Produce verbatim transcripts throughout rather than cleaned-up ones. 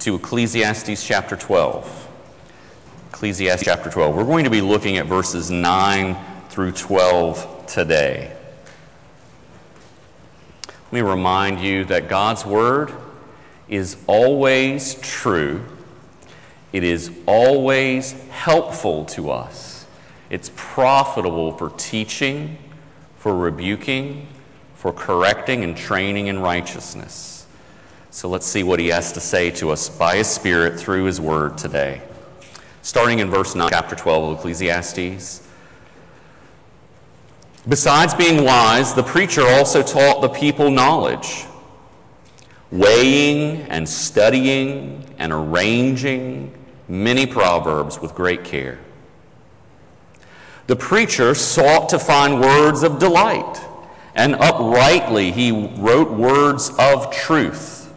to Ecclesiastes chapter twelve. Ecclesiastes chapter twelve. We're going to be looking at verses nine through twelve today. Let me remind you that God's Word is always true. It is always helpful to us. It's profitable for teaching, for rebuking, for correcting and training in righteousness. So let's see what he has to say to us by his Spirit through his Word today. Starting in verse nine, chapter twelve of Ecclesiastes. Besides being wise, the preacher also taught the people knowledge, weighing and studying and arranging many proverbs with great care. The preacher sought to find words of delight, and uprightly he wrote words of truth.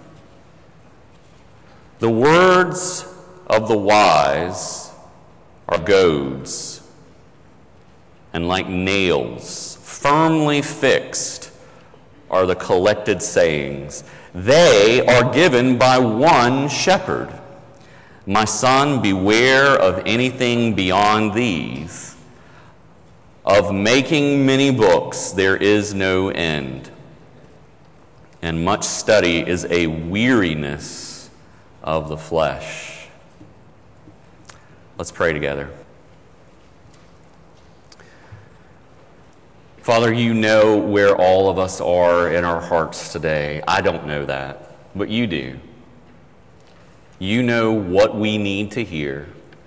The words of the wise are goads, and like nails, firmly fixed, are the collected sayings. They are given by one shepherd. My son, beware of anything beyond these. Of making many books there is no end, and much study is a weariness of the flesh. Let's pray together. Father, you know where all of us are in our hearts today. I don't know that, but you do. You know what we need to hear.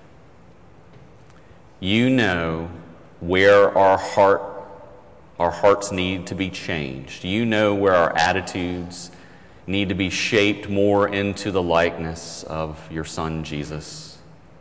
You know where our heart, our hearts need to be changed. You know where our attitudes need to be shaped more into the likeness of your Son, Jesus.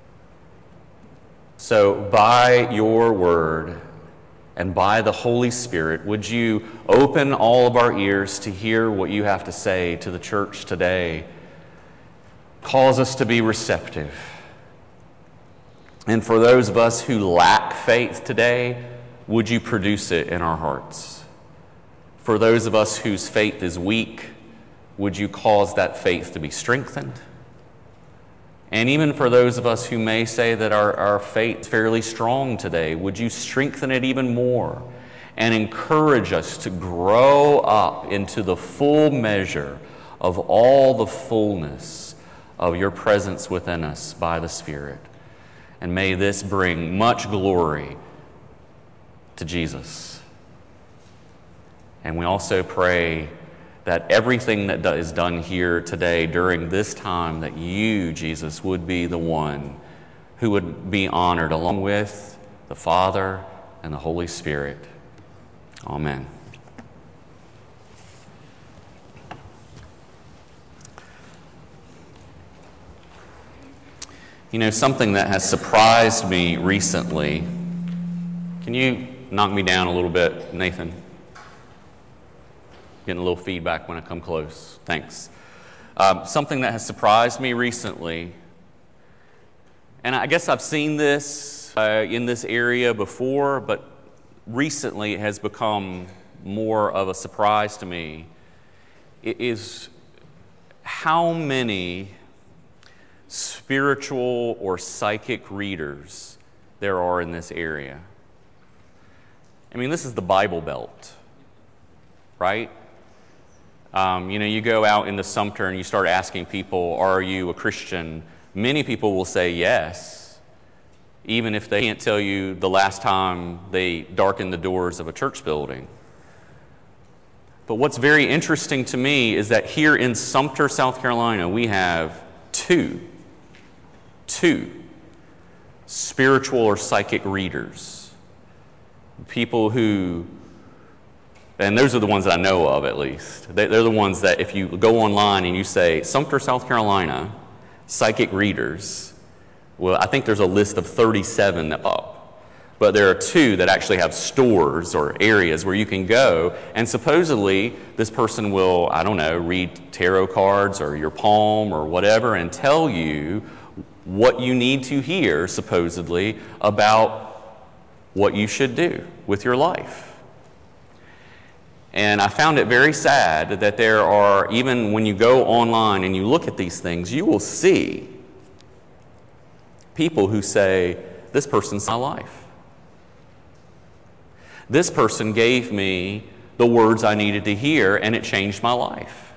So by your word and by the Holy Spirit, would you open all of our ears to hear what you have to say to the church today? Cause us to be receptive. And for those of us who lack faith today, would you produce it in our hearts? For those of us whose faith is weak, would you cause that faith to be strengthened? And even for those of us who may say that our, our faith is fairly strong today, would you strengthen it even more and encourage us to grow up into the full measure of all the fullness of your presence within us by the Spirit. And may this bring much glory to Jesus. And we also pray that everything that is done here today during this time, that you, Jesus, would be the one who would be honored along with the Father and the Holy Spirit. Amen. You know, something that has surprised me recently. Can you knock me down a little bit, Nathan? Getting a little feedback when I come close. Thanks. Um, something that has surprised me recently, and I guess I've seen this uh, in this area before, but recently it has become more of a surprise to me, it is how many spiritual or psychic readers there are in this area. I mean, this is the Bible Belt, right? Um, you know, you go out into Sumter and you start asking people, are you a Christian? Many people will say yes, even if they can't tell you the last time they darkened the doors of a church building. But what's very interesting to me is that here in Sumter, South Carolina, we have two, two spiritual or psychic readers. People who, and those are the ones that I know of at least. They're the ones that if you go online and you say, Sumter, South Carolina, psychic readers, well, I think there's a list of thirty-seven that up. But there are two that actually have stores or areas where you can go, and supposedly this person will, I don't know, read tarot cards or your palm or whatever and tell you what you need to hear, supposedly, about what you should do with your life. And I found it very sad that there are, even when you go online and you look at these things, you will see people who say, this person's my life. This person gave me the words I needed to hear, and it changed my life.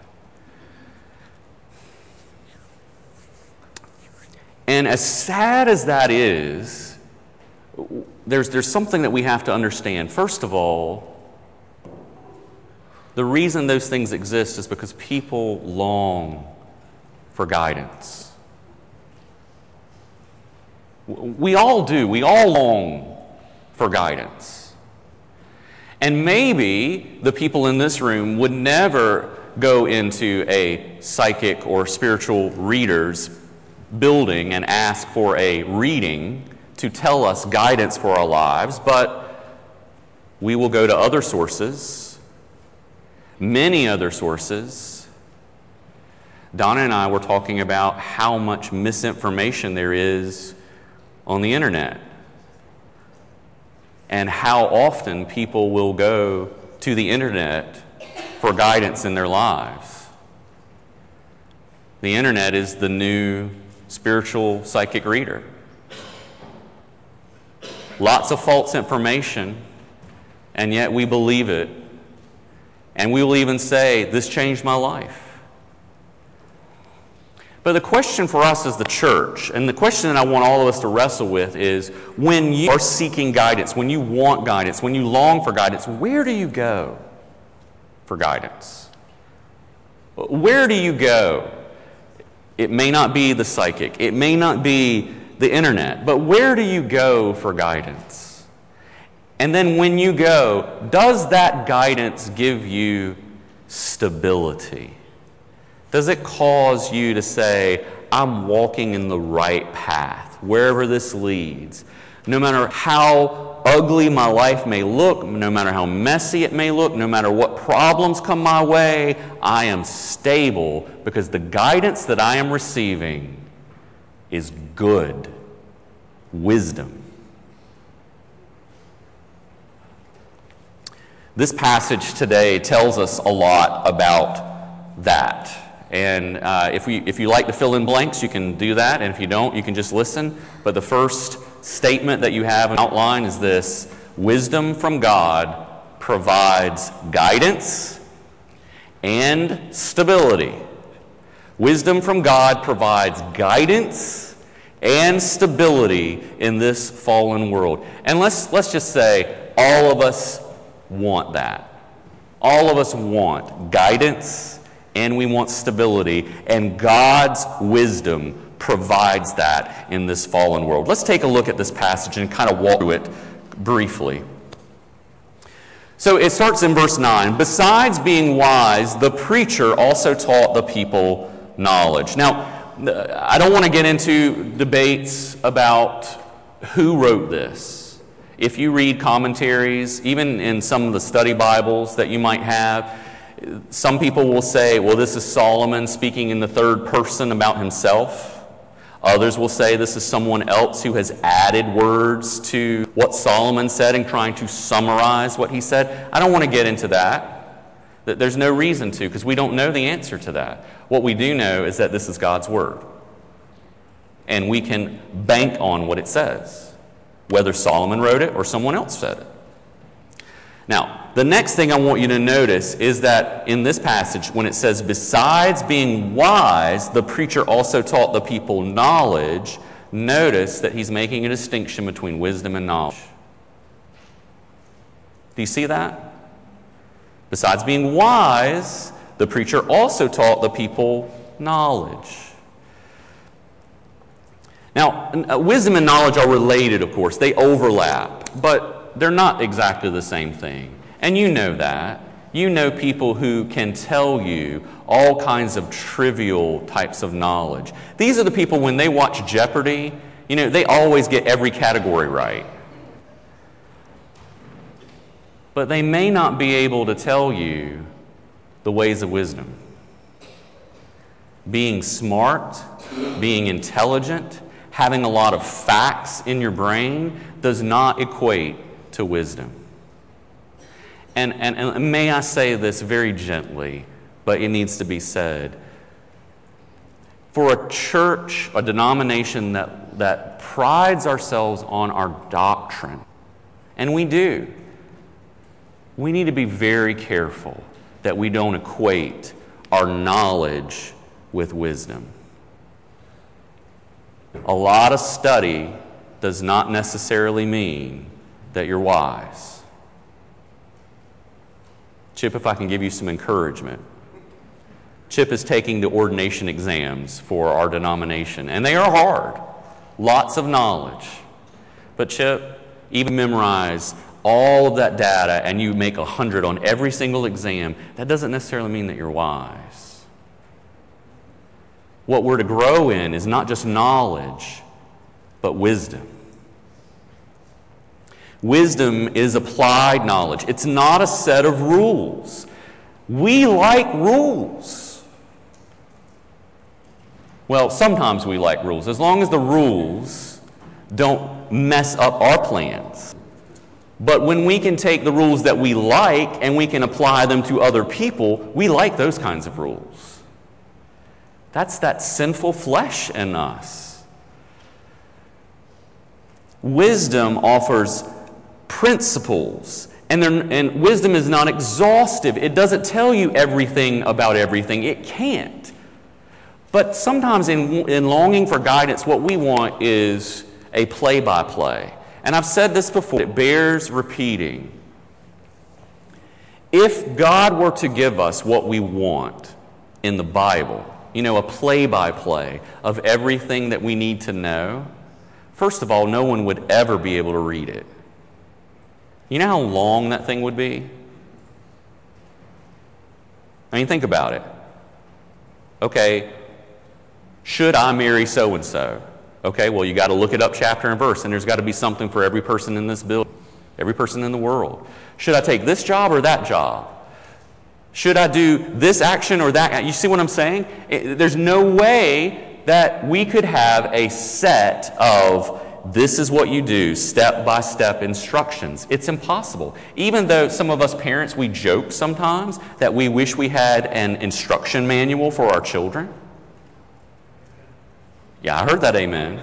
And as sad as that is, there's, there's something that we have to understand. First of all, the reason those things exist is because people long for guidance. We all do. We all long for guidance. And maybe the people in this room would never go into a psychic or spiritual reader's building and ask for a reading to tell us guidance for our lives, but we will go to other sources, many other sources. Donna and I were talking about how much misinformation there is on the internet and how often people will go to the internet for guidance in their lives. The internet is the new spiritual psychic reader. Lots of false information, and yet we believe it. And we will even say, this changed my life. But the question for us as the church, and the question that I want all of us to wrestle with is, when you are seeking guidance, when you want guidance, when you long for guidance, where do you go for guidance? Where do you go? It may not be the psychic. It may not be the internet. But where do you go for guidance? And then when you go, does that guidance give you stability? Does it cause you to say, I'm walking in the right path, wherever this leads? No matter how ugly my life may look, no matter how messy it may look, no matter what problems come my way, I am stable because the guidance that I am receiving is good wisdom. This passage today tells us a lot about that. And uh, if, we, if you like to fill in blanks, you can do that. And if you don't, you can just listen. But the first statement that you have in outline is this: wisdom from God provides guidance and stability. Wisdom from God provides guidance and stability in this fallen world. And let's, let's just say all of us want that. All of us want guidance and we want stability, and God's wisdom provides that in this fallen world. Let's take a look at this passage and kind of walk through it briefly. So it starts in verse nine. Besides being wise, the preacher also taught the people knowledge. Now, I don't want to get into debates about who wrote this. If you read commentaries, even in some of the study Bibles that you might have, some people will say, well, this is Solomon speaking in the third person about himself. Others will say this is someone else who has added words to what Solomon said and trying to summarize what he said. I don't want to get into that. There's no reason to, because we don't know the answer to that. What we do know is that this is God's word. And we can bank on what it says, whether Solomon wrote it or someone else said it. Now, the next thing I want you to notice is that in this passage, when it says, besides being wise, the preacher also taught the people knowledge, notice that he's making a distinction between wisdom and knowledge. Do you see that? Besides being wise, the preacher also taught the people knowledge. Now, wisdom and knowledge are related, of course. They overlap, but they're not exactly the same thing. And you know that. You know people who can tell you all kinds of trivial types of knowledge. These are the people, when they watch Jeopardy, you know, they always get every category right. But they may not be able to tell you the ways of wisdom. Being smart, being intelligent, having a lot of facts in your brain does not equate to wisdom. and, and, and may I say this very gently, but it needs to be said. For a church, a denomination that, that prides ourselves on our doctrine, and we do, we need to be very careful that we don't equate our knowledge with wisdom. A lot of study does not necessarily mean that you're wise. Chip, if I can give you some encouragement. Chip is taking the ordination exams for our denomination, and they are hard. Lots of knowledge. But Chip, even memorize all of that data and you make a hundred on every single exam, that doesn't necessarily mean that you're wise. What we're to grow in is not just knowledge, but wisdom. Wisdom is applied knowledge. It's not a set of rules. We like rules. Well, sometimes we like rules, as long as the rules don't mess up our plans. But when we can take the rules that we like and we can apply them to other people, we like those kinds of rules. That's that sinful flesh in us. Wisdom offers principles, and, and wisdom is not exhaustive. It doesn't tell you everything about everything. It can't. But sometimes in, in longing for guidance, what we want is a play-by-play. And I've said this before, it bears repeating. If God were to give us what we want in the Bible, you know, a play-by-play of everything that we need to know, first of all, no one would ever be able to read it. You know how long that thing would be? I mean, think about it. Okay, should I marry so-and-so? Okay, well, you got to look it up chapter and verse, and there's got to be something for every person in this building, every person in the world. Should I take this job or that job? Should I do this action or that? You see what I'm saying? It, there's no way that we could have a set of this is what you do, step-by-step instructions. It's impossible. Even though some of us parents, we joke sometimes that we wish we had an instruction manual for our children. Yeah, I heard that amen.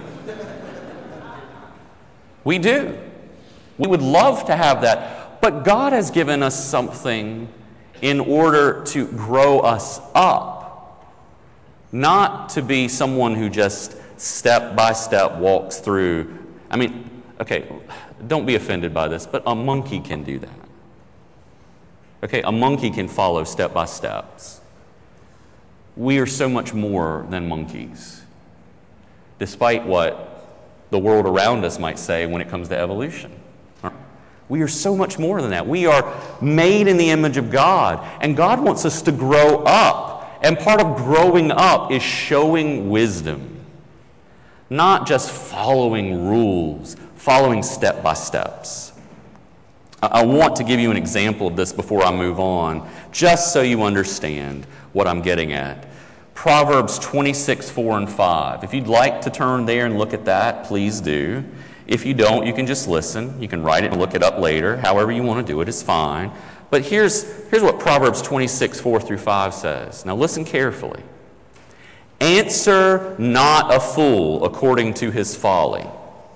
We do. We would love to have that. But God has given us something in order to grow us up. Not to be someone who just step by step walks through. I mean, okay, don't be offended by this, but a monkey can do that. Okay, a monkey can follow step by steps. We are so much more than monkeys, despite what the world around us might say when it comes to evolution. We are so much more than that. We are made in the image of God, and God wants us to grow up. And part of growing up is showing wisdom, not just following rules, following step by steps. I want to give you an example of this before I move on, just so you understand what I'm getting at. Proverbs twenty-six, four and five. If you'd like to turn there and look at that, please do. If you don't, you can just listen. You can write it and look it up later. However you want to do it is fine. But here's, here's what Proverbs twenty-six, four through five says. Now listen carefully. Answer not a fool according to his folly.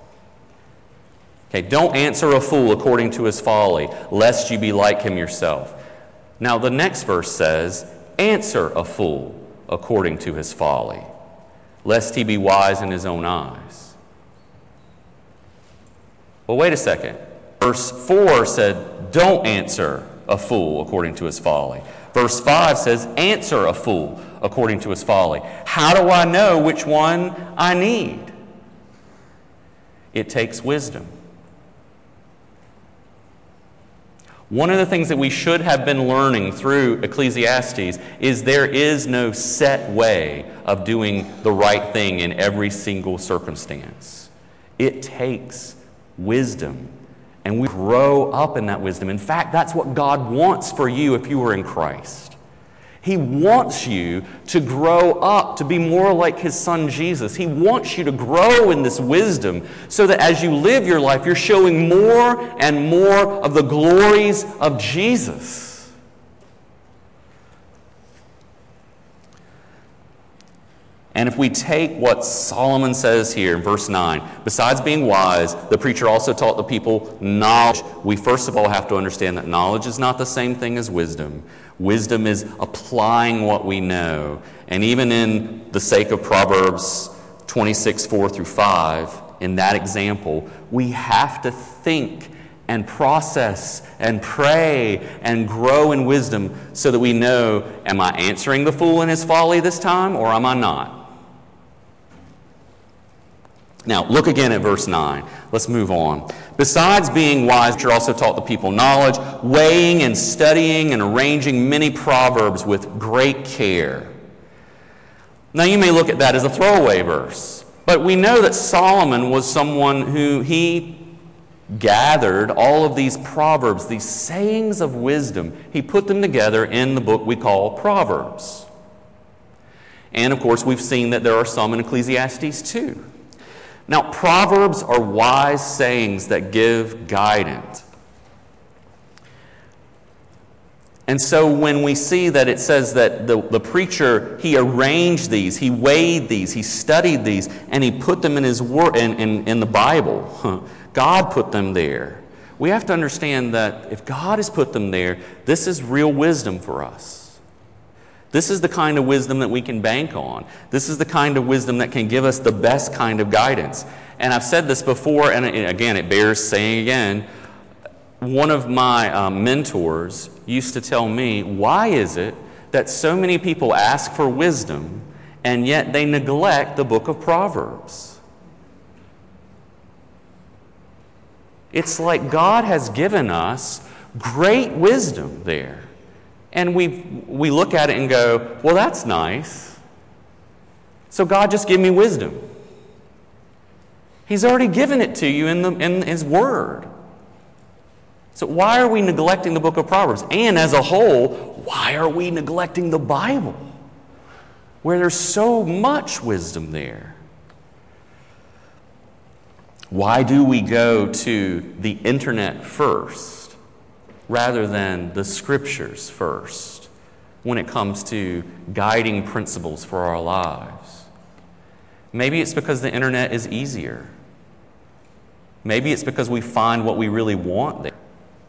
Okay, don't answer a fool according to his folly, lest you be like him yourself. Now the next verse says, answer a fool according to his folly, lest he be wise in his own eyes. Well, wait a second. Verse four said, don't answer a fool according to his folly. Verse five says, answer a fool according to his folly. How do I know which one I need? It takes wisdom. One of the things that we should have been learning through Ecclesiastes is there is no set way of doing the right thing in every single circumstance. It takes wisdom, and we grow up in that wisdom. In fact, that's what God wants for you if you are in Christ. He wants you to grow up to be more like his son Jesus. He wants you to grow in this wisdom so that as you live your life, you're showing more and more of the glories of Jesus. And if we take what Solomon says here in verse nine, besides being wise, the preacher also taught the people knowledge. We first of all have to understand that knowledge is not the same thing as wisdom. Wisdom is applying what we know. And even in the sake of Proverbs twenty-six, four through five, in that example, we have to think and process and pray and grow in wisdom so that we know, am I answering the fool in his folly this time or am I not? Now, look again at verse nine. Let's move on. Besides being wise, you also taught the people knowledge, weighing and studying and arranging many proverbs with great care. Now, you may look at that as a throwaway verse, but we know that Solomon was someone who he gathered all of these proverbs, these sayings of wisdom. He put them together in the book we call Proverbs. And, of course, we've seen that there are some in Ecclesiastes too. Now, Proverbs are wise sayings that give guidance. And so when we see that it says that the, the preacher, he arranged these, he weighed these, he studied these, and he put them in his word, in, in, in the Bible. God put them there. We have to understand that if God has put them there, this is real wisdom for us. This is the kind of wisdom that we can bank on. This is the kind of wisdom that can give us the best kind of guidance. And I've said this before, and again, it bears saying again. One of my um, mentors used to tell me, why is it that so many people ask for wisdom and yet they neglect the book of Proverbs? It's like God has given us great wisdom there. And we we look at it and go, well, that's nice. So God, just give me wisdom. He's already given it to you in, the, in His Word. So why are we neglecting the book of Proverbs? And as a whole, why are we neglecting the Bible, where there's so much wisdom there? Why do we go to the internet first rather than the Scriptures first when it comes to guiding principles for our lives? Maybe it's because the internet is easier. Maybe it's because we find what we really want there.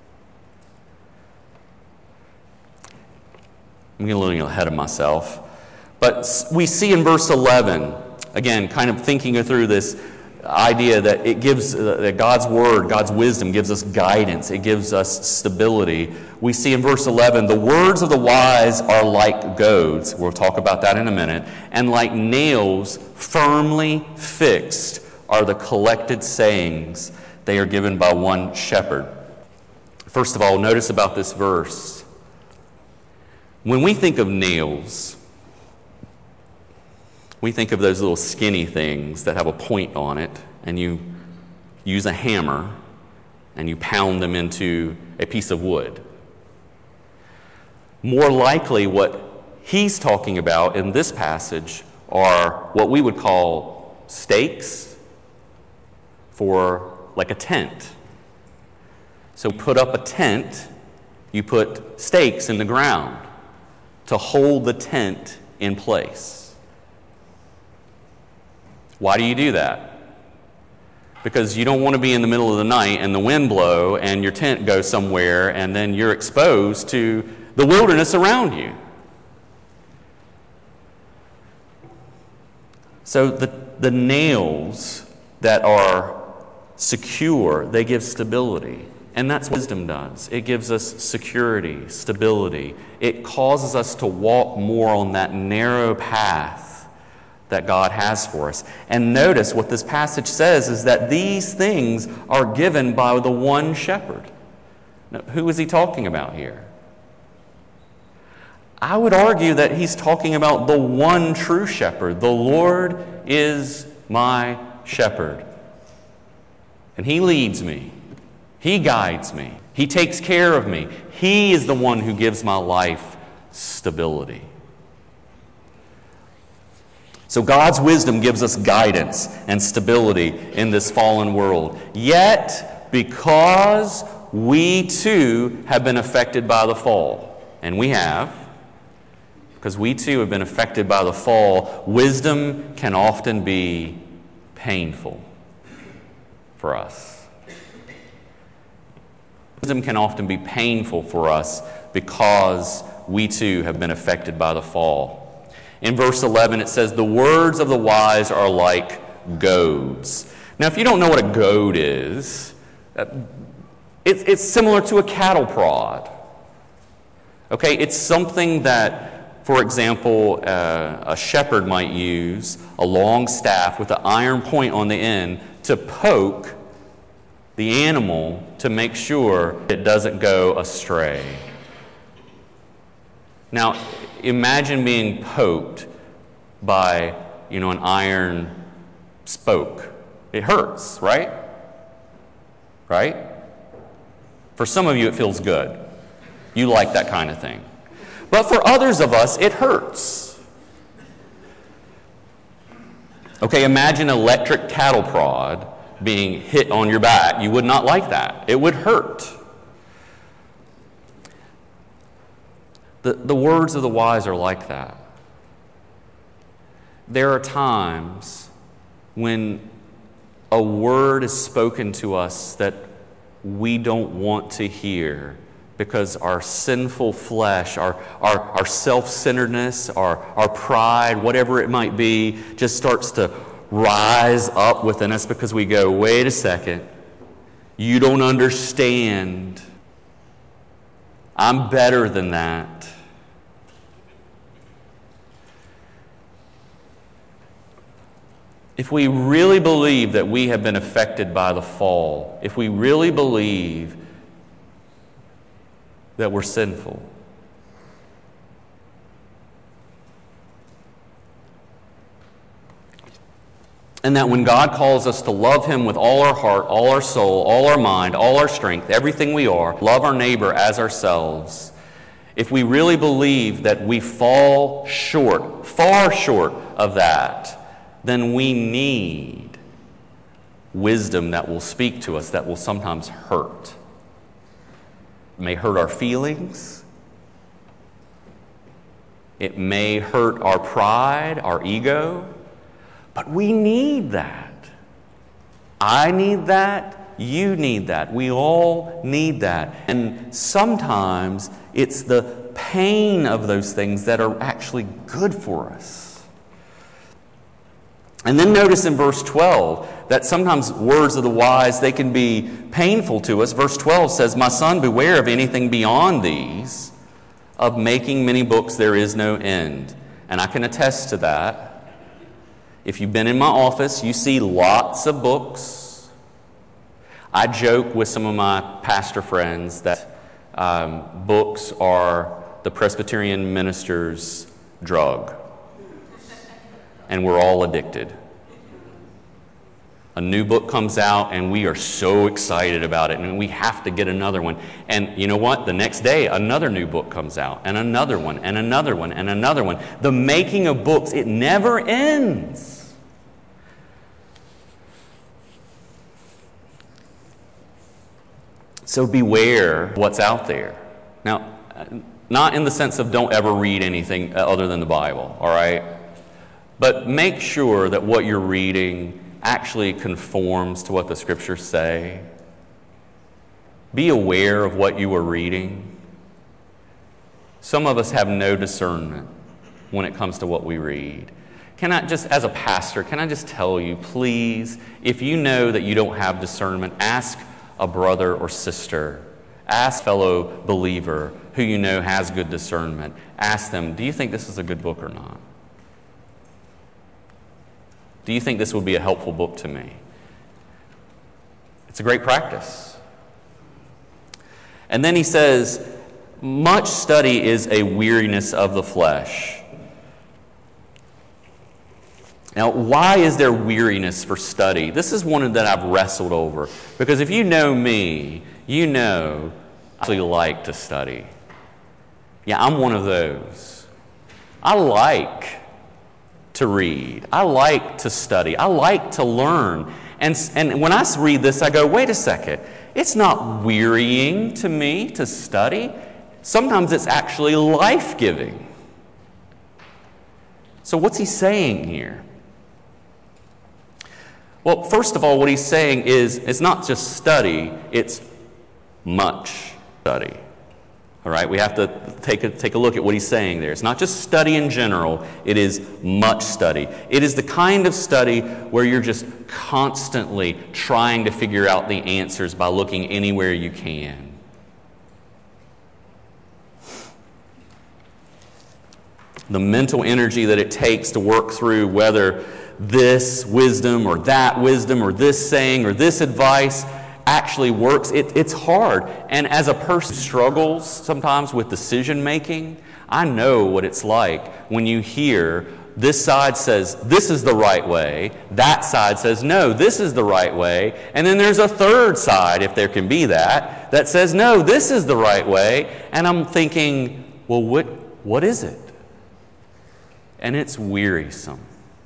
I'm getting a little ahead of myself. But we see in verse eleven, again, kind of thinking through this idea that it gives, uh, that God's Word, God's wisdom gives us guidance. It gives us stability. We see in verse eleven, the words of the wise are like goads. We'll talk about that in a minute. And like nails firmly fixed are the collected sayings. They are given by one shepherd. First of all, notice about this verse. When we think of nails, we think of those little skinny things that have a point on it, and you use a hammer and you pound them into a piece of wood. More likely, what he's talking about in this passage are what we would call stakes for like a tent. So put up a tent, you put stakes in the ground to hold the tent in place. Why do you do that? Because you don't want to be in the middle of the night and the wind blow and your tent goes somewhere and then you're exposed to the wilderness around you. So the, the nails that are secure, they give stability. And that's what wisdom does. It gives us security, stability. It causes us to walk more on that narrow path that God has for us. And notice what this passage says is that these things are given by the one shepherd. Now, who is he talking about here? I would argue that he's talking about the one true shepherd. The Lord is my shepherd. And he leads me. He guides me. He takes care of me. He is the one who gives my life stability. So God's wisdom gives us guidance and stability in this fallen world. Yet, because we too have been affected by the fall, and we have, because we too have been affected by the fall, wisdom can often be painful for us. Wisdom can often be painful for us because we too have been affected by the fall. In verse eleven, it says, "The words of the wise are like goads." Now, if you don't know what a goad is, it's, it's similar to a cattle prod. Okay, it's something that, for example, uh, a shepherd might use a long staff with an iron point on the end to poke the animal to make sure it doesn't go astray. Now, imagine being poked by, you know, an iron spoke. It hurts, right? Right? For some of you, it feels good. You like that kind of thing. But for others of us, it hurts. Okay, imagine an electric cattle prod being hit on your back. You would not like that. It would hurt. The, the words of the wise are like that. There are times when a word is spoken to us that we don't want to hear because our sinful flesh, our, our, our self-centeredness, our, our pride, whatever it might be, just starts to rise up within us because we go, wait a second, you don't understand. I'm better than that. If we really believe that we have been affected by the fall, if we really believe that we're sinful, and that when God calls us to love Him with all our heart, all our soul, all our mind, all our strength, everything we are, love our neighbor as ourselves, if we really believe that we fall short, far short of that, then we need wisdom that will speak to us, that will sometimes hurt. It may hurt our feelings. It may hurt our pride, our ego. But we need that. I need that. You need that. We all need that. And sometimes it's the pain of those things that are actually good for us. And then notice in verse twelve that sometimes words of the wise, they can be painful to us. Verse twelve says, "My son, beware of anything beyond these. Of making many books there is no end." And I can attest to that. If you've been in my office, you see lots of books. I joke with some of my pastor friends that um, books are the Presbyterian minister's drug. And we're all addicted. A new book comes out and we are so excited about it and we have to get another one. And you know what? The next day another new book comes out and another one and another one and another one. The making of books, it never ends. So beware what's out there. Now, not in the sense of don't ever read anything other than the Bible, all right? But make sure that what you're reading actually conforms to what the Scriptures say. Be aware of what you are reading. Some of us have no discernment when it comes to what we read. Can I just, as a pastor, can I just tell you, please, if you know that you don't have discernment, ask a brother or sister. Ask a fellow believer who you know has good discernment. Ask them, do you think this is a good book or not? Do you think this would be a helpful book to me? It's a great practice. And then he says, much study is a weariness of the flesh. Now, why is there weariness for study? This is one that I've wrestled over. Because if you know me, you know I actually like to study. Yeah, I'm one of those. I like to read. I like to study. I like to learn. And, and when I read this, I go, wait a second. It's not wearying to me to study. Sometimes it's actually life-giving. So what's he saying here? Well, first of all, what he's saying is it's not just study, it's much study. All right, we have to take a, take a look at what he's saying there. It's not just study in general, it is much study. It is the kind of study where you're just constantly trying to figure out the answers by looking anywhere you can. The mental energy that it takes to work through whether this wisdom or that wisdom or this saying or this advice actually works, it, it's hard. And as a person who struggles sometimes with decision making, I know what it's like when you hear this side says this is the right way, that side says no, this is the right way, and then there's a third side, if there can be that, that says no, this is the right way, and I'm thinking, well, what what is it? And it's wearisome.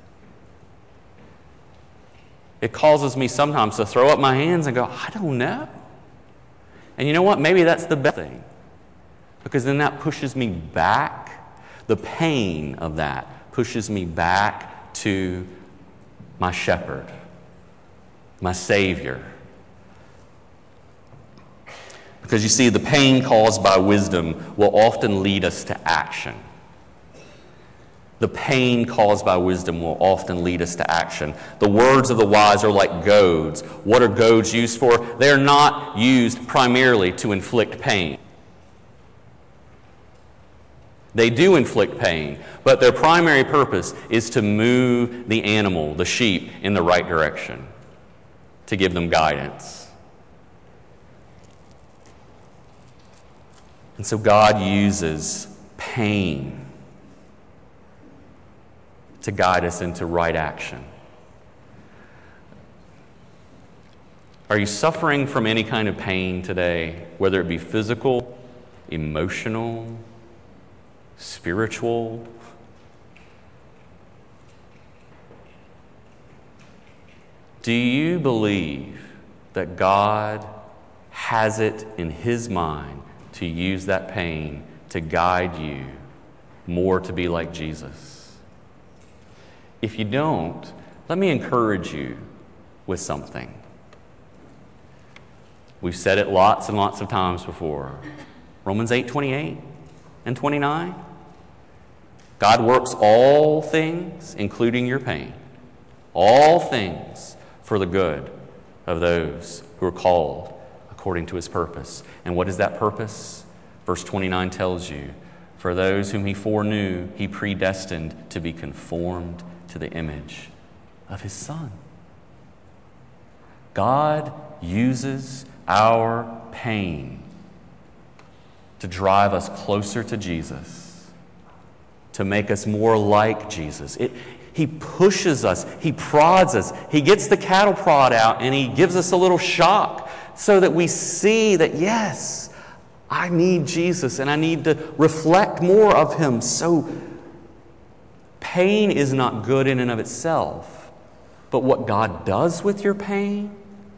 It causes me sometimes to throw up my hands and go, I don't know. And you know what? Maybe that's the best thing. Because then that pushes me back. The pain of that pushes me back to my shepherd, my Savior. Because you see, the pain caused by wisdom will often lead us to action. The pain caused by wisdom will often lead us to action. The words of the wise are like goads. What are goads used for? They are not used primarily to inflict pain. They do inflict pain, but their primary purpose is to move the animal, the sheep, in the right direction, to give them guidance. And so God uses pain to guide us into right action. Are you suffering from any kind of pain today, whether it be physical, emotional, spiritual? Do you believe that God has it in His mind to use that pain to guide you more to be like Jesus? If you don't, let me encourage you with something. We've said it lots and lots of times before. Romans eight twenty-eight and twenty-nine. God works all things, including your pain, all things for the good of those who are called according to His purpose. And what is that purpose? Verse twenty-nine tells you, for those whom He foreknew, He predestined to be conformed to the image of His Son. God uses our pain to drive us closer to Jesus, to make us more like Jesus. It, he pushes us, He prods us, He gets the cattle prod out and He gives us a little shock so that we see that, yes, I need Jesus and I need to reflect more of Him. So pain is not good in and of itself, but what God does with your pain,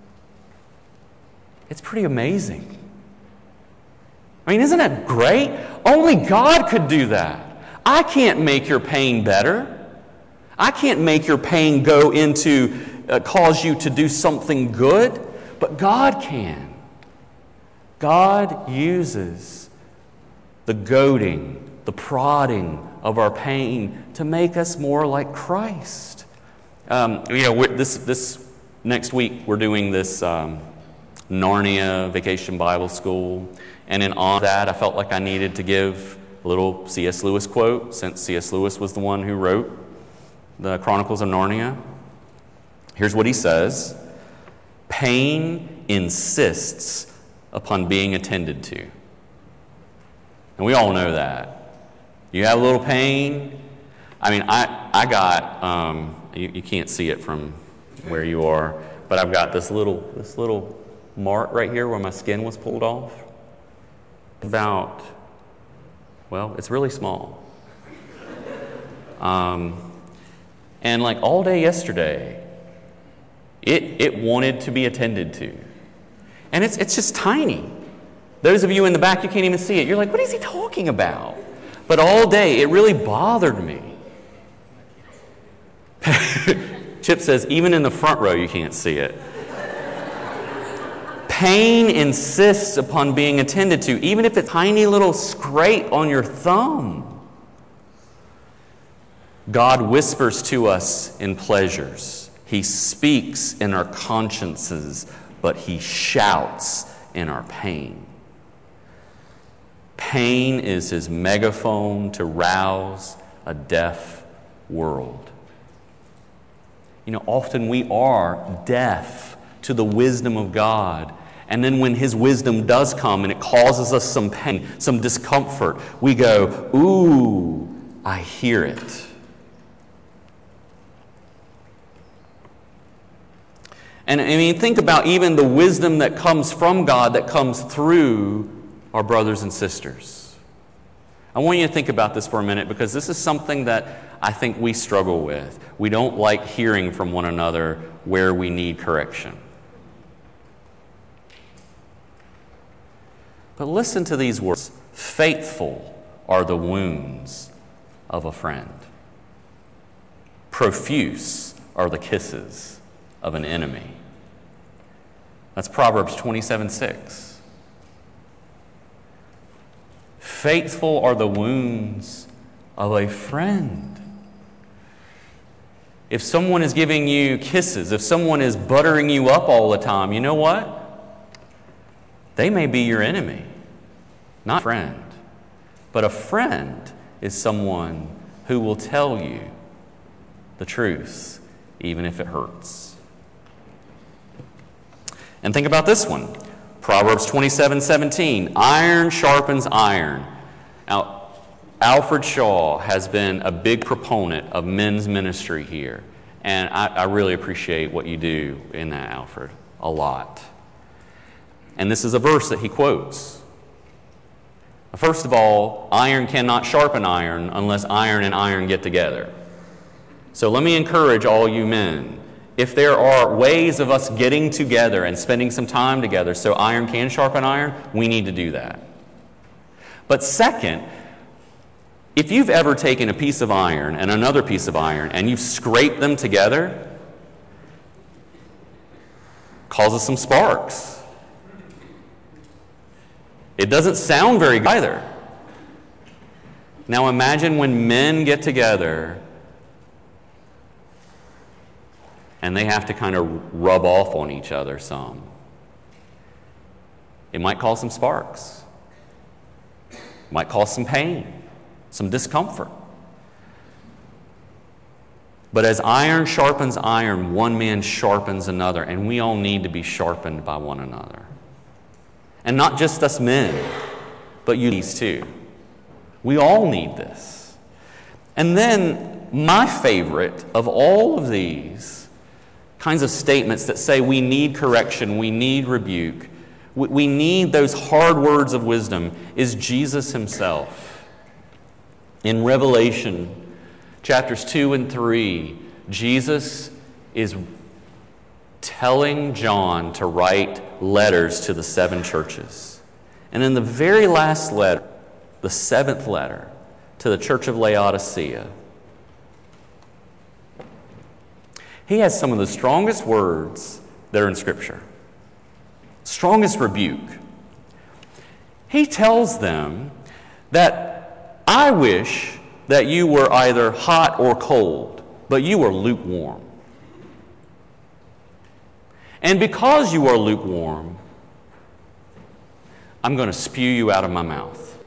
it's pretty amazing. I mean, isn't that great? Only God could do that. I can't make your pain better. I can't make your pain go into, uh, cause you to do something good, but God can. God uses the goading, the prodding of our pain to make us more like Christ. Um, you know, this this next week we're doing this um, Narnia Vacation Bible School, and in honor of that, I felt like I needed to give a little C S Lewis quote, since C S Lewis was the one who wrote the Chronicles of Narnia. Here's what he says: "Pain insists upon being attended to." And we all know that. You have a little pain. I mean, I, I got, um, you, you can't see it from where you are, but I've got this little, this little mark right here where my skin was pulled off. About, Well, it's really small. Um, and like all day yesterday, it it wanted to be attended to. And it's it's just tiny. Those of you in the back, you can't even see it. You're like, what is he talking about? But all day, it really bothered me. Chip says, even in the front row, you can't see it. Pain insists upon being attended to, even if it's a tiny little scrape on your thumb. God whispers to us in pleasures. He speaks in our consciences, but He shouts in our pain. Pain is His megaphone to rouse a deaf world. You know, often we are deaf to the wisdom of God. And then when His wisdom does come and it causes us some pain, some discomfort, we go, ooh, I hear it. And I mean, think about even the wisdom that comes from God, that comes through our brothers and sisters. I want you to think about this for a minute, because this is something that I think we struggle with. We don't like hearing from one another where we need correction. But listen to these words. Faithful are the wounds of a friend. Profuse are the kisses of an enemy. That's Proverbs twenty-seven six. Faithful are the wounds of a friend. If someone is giving you kisses, if someone is buttering you up all the time, you know what? They may be your enemy, not a friend. But a friend is someone who will tell you the truth, even if it hurts. And think about this one. Proverbs twenty-seven seventeen. Iron sharpens iron. Now, Alfred Shaw has been a big proponent of men's ministry here. And I, I really appreciate what you do in that, Alfred, a lot. And this is a verse that he quotes. First of all, iron cannot sharpen iron unless iron and iron get together. So let me encourage all you men. If there are ways of us getting together and spending some time together so iron can sharpen iron, we need to do that. But second, if you've ever taken a piece of iron and another piece of iron and you've scraped them together, causes some sparks. It doesn't sound very good either. Now imagine when men get together and they have to kind of rub off on each other some. It might cause some sparks. It might cause some pain, some discomfort. But as iron sharpens iron, one man sharpens another, and we all need to be sharpened by one another. And not just us men, but you too. We all need this. And then my favorite of all of these kinds of statements that say we need correction, we need rebuke, we need those hard words of wisdom is Jesus Himself. In Revelation chapters two and three, Jesus is telling John to write letters to the seven churches. And in the very last letter, the seventh letter to the church of Laodicea, he has some of the strongest words that are in Scripture. Strongest rebuke. He tells them that I wish that you were either hot or cold, but you are lukewarm. And because you are lukewarm, I'm going to spew you out of my mouth.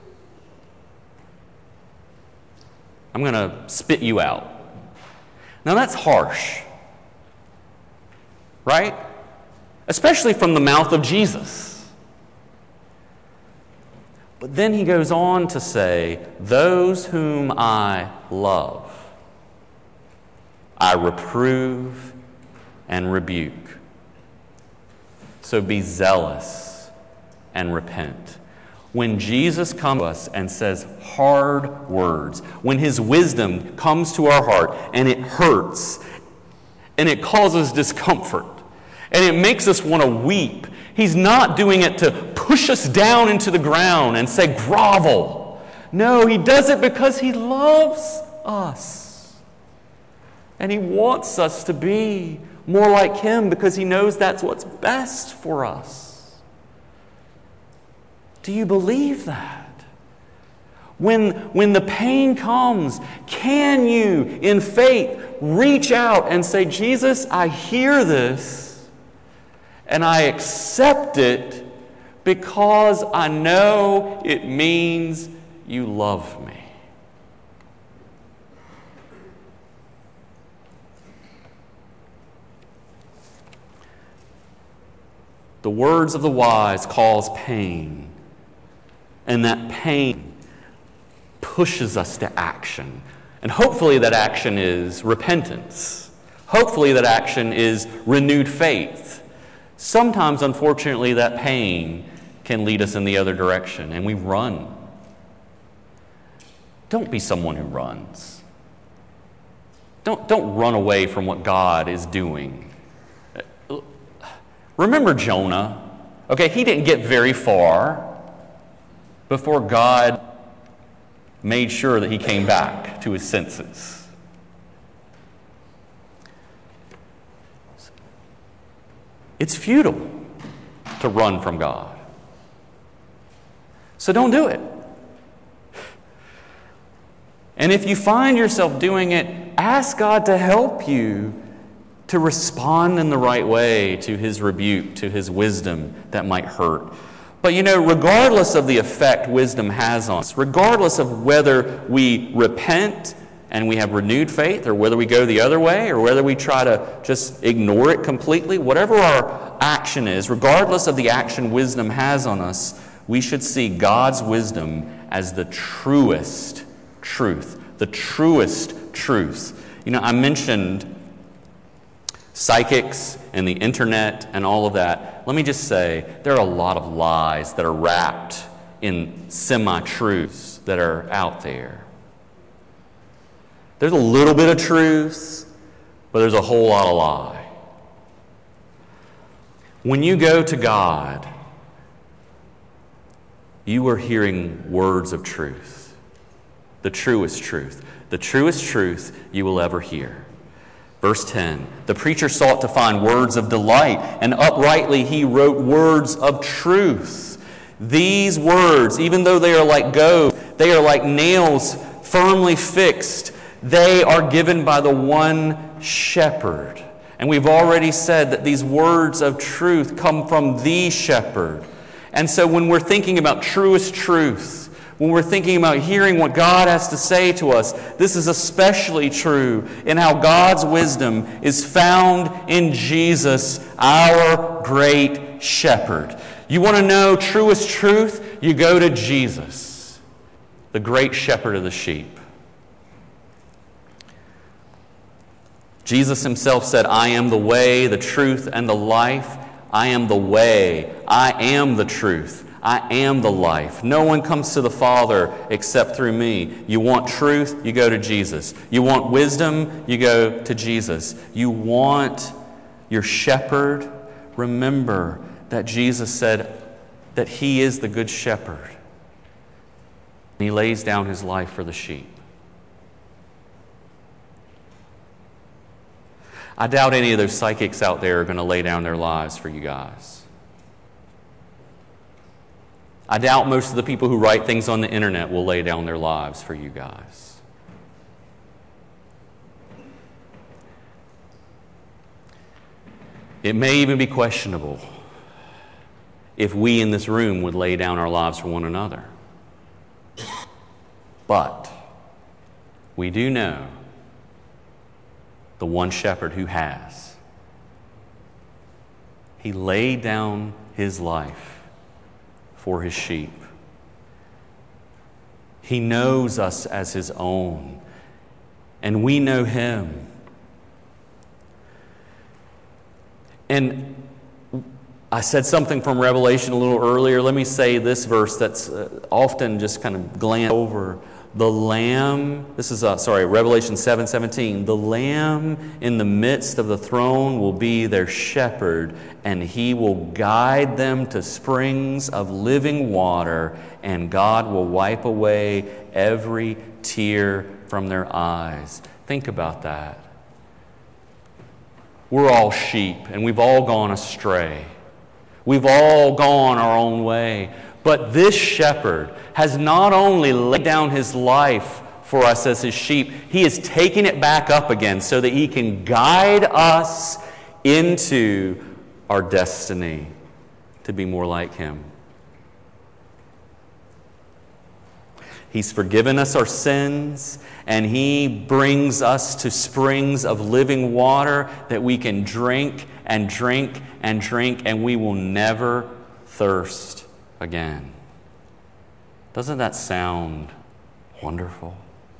I'm going to spit you out. Now that's harsh. Right? Especially from the mouth of Jesus. But then he goes on to say, those whom I love, I reprove and rebuke. So be zealous and repent. When Jesus comes to us and says hard words, when his wisdom comes to our heart and it hurts and it causes discomfort and it makes us want to weep, he's not doing it to push us down into the ground and say grovel. No, he does it because he loves us. And he wants us to be more like him because he knows that's what's best for us. Do you believe that? When, when the pain comes, can you, in faith, reach out and say, Jesus, I hear this and I accept it because I know it means you love me. The words of the wise cause pain. And that pain pushes us to action. And hopefully that action is repentance. Hopefully that action is renewed faith. Sometimes, unfortunately, that pain can lead us in the other direction, and we run. Don't be someone who runs. Don't, don't run away from what God is doing. Remember Jonah. Okay, he didn't get very far before God made sure that he came back to his senses. It's futile to run from God. So don't do it. And if you find yourself doing it, ask God to help you to respond in the right way to his rebuke, to his wisdom that might hurt. But you know, regardless of the effect wisdom has on us, regardless of whether we repent and we have renewed faith, or whether we go the other way, or whether we try to just ignore it completely, whatever our action is, regardless of the action wisdom has on us, we should see God's wisdom as the truest truth. The truest truth. You know, I mentioned psychics and the internet and all of that. Let me just say, there are a lot of lies that are wrapped in semi-truths that are out there. There's a little bit of truth, but there's a whole lot of lie. When you go to God, you are hearing words of truth, the truest truth, the truest truth you will ever hear. Verse ten, the preacher sought to find words of delight, and uprightly he wrote words of truth. These words, even though they are like gold, they are like nails firmly fixed. They are given by the one shepherd. And we've already said that these words of truth come from the shepherd. And so when we're thinking about truest truth, when we're thinking about hearing what God has to say to us, this is especially true in how God's wisdom is found in Jesus, our great shepherd. You want to know truest truth? You go to Jesus, the great shepherd of the sheep. Jesus himself said, I am the way, the truth, and the life. I am the way. I am the truth. I am the life. No one comes to the Father except through me. You want truth? You go to Jesus. You want wisdom? You go to Jesus. You want your shepherd? Remember that Jesus said that he is the good shepherd. He lays down his life for the sheep. I doubt any of those psychics out there are going to lay down their lives for you guys. I doubt most of the people who write things on the internet will lay down their lives for you guys. It may even be questionable if we in this room would lay down our lives for one another. But we do know the one shepherd who has. He laid down his life for his sheep. He knows us as his own, and we know him. And I said something from Revelation a little earlier. Let me say this verse that's uh, often just kind of glanced over. The Lamb, this is, uh, sorry, Revelation seven seventeen. The Lamb in the midst of the throne will be their shepherd, and he will guide them to springs of living water, and God will wipe away every tear from their eyes. Think about that. We're all sheep, and we've all gone astray. We've all gone our own way. But this shepherd has not only laid down his life for us as his sheep, he is taking it back up again so that he can guide us into our destiny to be more like him. He's forgiven us our sins, and he brings us to springs of living water that we can drink and drink and drink, and we will never thirst again. Doesn't that sound wonderful?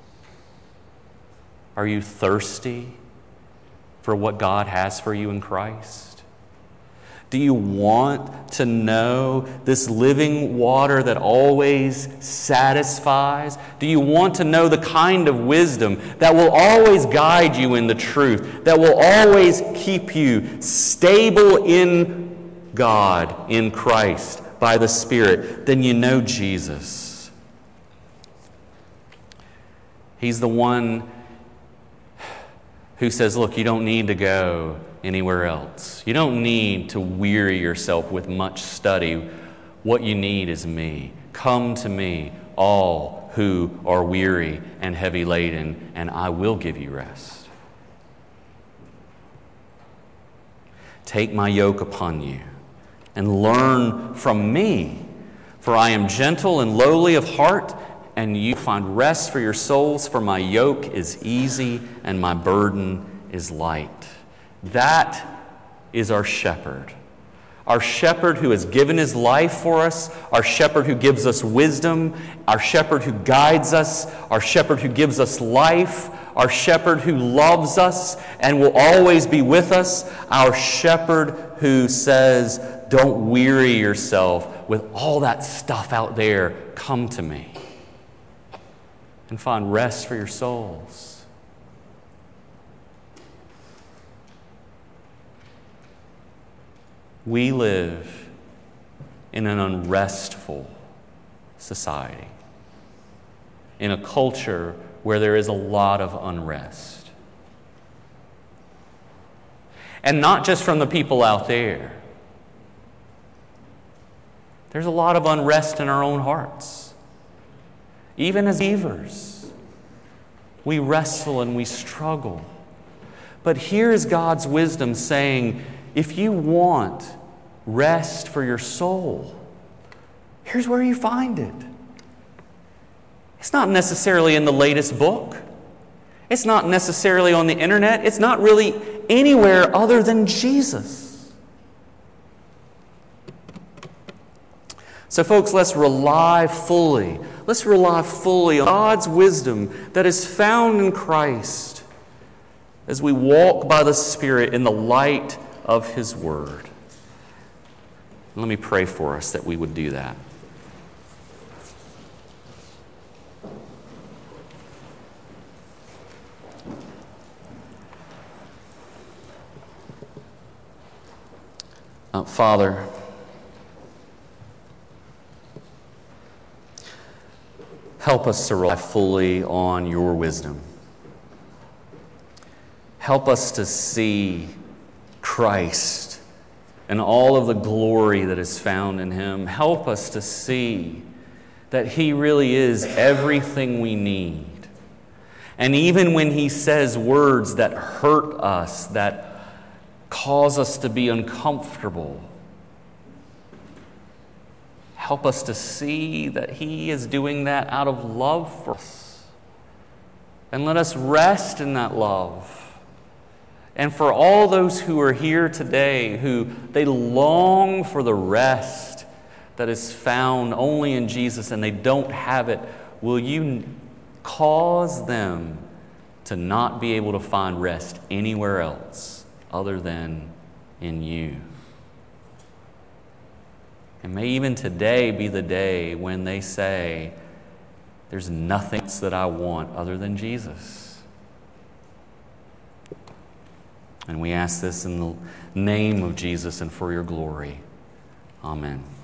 Are you thirsty for what God has for you in Christ? Do you want to know this living water that always satisfies? Do you want to know the kind of wisdom that will always guide you in the truth, that will always keep you stable in God, in Christ, by the Spirit? Then you know Jesus. He's the one who says, look, you don't need to go anywhere else. You don't need to weary yourself with much study. What you need is me. Come to me, all who are weary and heavy laden, and I will give you rest. Take my yoke upon you and learn from me, for I am gentle and lowly of heart, and you find rest for your souls, for my yoke is easy and my burden is light. That is our shepherd. Our shepherd who has given his life for us, our shepherd who gives us wisdom, our shepherd who guides us, our shepherd who gives us life, our shepherd who loves us and will always be with us, our shepherd who says, don't weary yourself with all that stuff out there. Come to me and find rest for your souls. We live in an unrestful society, in a culture where there is a lot of unrest. And not just from the people out there. There's a lot of unrest in our own hearts. Even as believers, we wrestle and we struggle. But here is God's wisdom saying, if you want rest for your soul, here's where you find it. It's not necessarily in the latest book. It's not necessarily on the internet. It's not really anywhere other than Jesus. So folks, let's rely fully. Let's rely fully on God's wisdom that is found in Christ as we walk by the Spirit in the light of His Word. Let me pray for us that we would do that. Uh, Father, help us to rely fully on your wisdom. Help us to see Christ and all of the glory that is found in Him. Help us to see that He really is everything we need. And even when He says words that hurt us, that cause us to be uncomfortable, help us to see that He is doing that out of love for us. And let us rest in that love. And for all those who are here today, who they long for the rest that is found only in Jesus and they don't have it, will you cause them to not be able to find rest anywhere else other than in you? And may even today be the day when they say, there's nothing else that I want other than Jesus. And we ask this in the name of Jesus and for your glory. Amen.